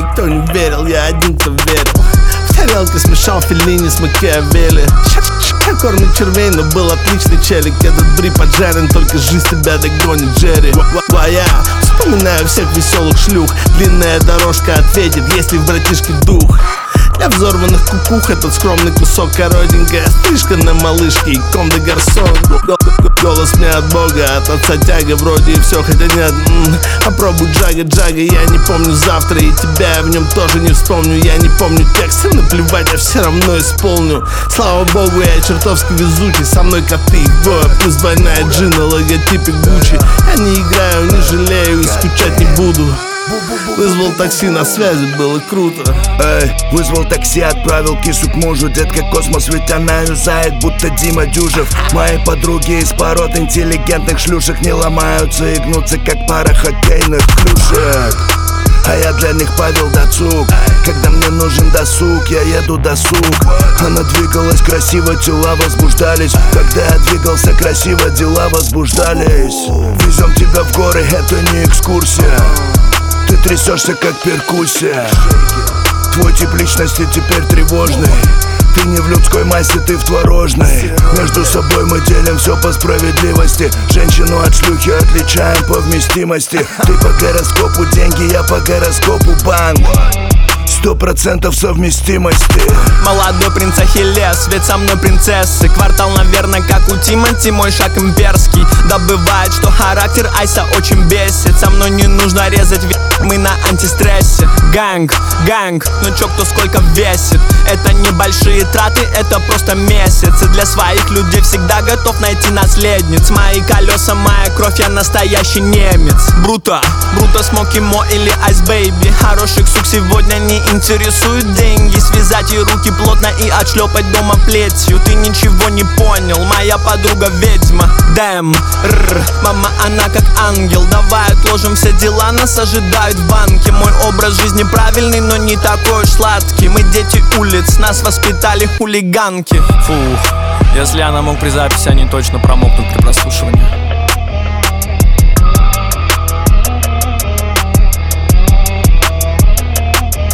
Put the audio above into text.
никто не верил, я один, кто верил. В тарелке смешал Феллини с Макиавелли. Кормит червей, но был отличный челик. Этот бри поджарен, только жизнь тебя догонит, Джерри. Я вспоминаю всех веселых шлюх. Длинная дорожка ответит, если в братишке дух. Для взорванных кукух этот скромный кусок, коротенькая стрижка на малышке и ком де гарсон. Голос мне от Бога, от отца тяга, вроде и все, хотя нет. Попробуй джага, я не помню завтра, и тебя я в нем тоже не вспомню. Я не помню тексты, наплевать, я все равно исполню. Слава богу, я чертовски везучий, со мной коты их двое, плюс двойная джи на логотипе Гуччи. Я не играю, не жалею и скучать не буду. Вызвал такси, на связи, было круто. Вызвал такси, отправил кису к мужу. Детка космос, ведь она юзает, будто Дима Дюжев. Мои подруги из пород интеллигентных шлюшек не ломаются и гнутся, как пара хоккейных клюшек. А я для них Павел Дацук. Когда мне нужен досуг, я еду досуг. Она двигалась красиво, тела возбуждались. Когда я двигался красиво, дела возбуждались. Везем тебя в горы, это не экскурсия. Ты трясешься, как перкуссия. Твой тип личности теперь тревожный. Ты не в людской массе, ты в творожной. Между собой мы делим все по справедливости. Женщину от шлюхи отличаем по вместимости. Ты по гороскопу деньги, я по гороскопу банк. 100% совместимости. Молодой принц Ахиллес, ведь со мной принцессы. Квартал, наверное, как у Тимати, мой шаг имперский. Да бывает, что характер Айса очень бесит. Со мной не нужно резать, мы на антистрессе. Гэнг, ну чё, кто сколько весит. Это небольшие траты, это просто месяцы. Для своих людей всегда готов найти наследниц. Мои колеса, моя кровь, я настоящий немец. Бруто, Смоки Мо или Айс Бэйби. Хороших сук сегодня не интересуют деньги. Связать ей руки плотно и отшлепать дома плетью. Ты ничего не понял, моя подруга ведьма. Дэм, мама, она как ангел. Давай отложим все дела, нас ожидают в банке. Мой образ жизни правильный, но не такой уж сладкий. Мы дети улиц, нас воспитали хулиганки. Фух, если я намок при записи, они точно промокнут при прослушивании.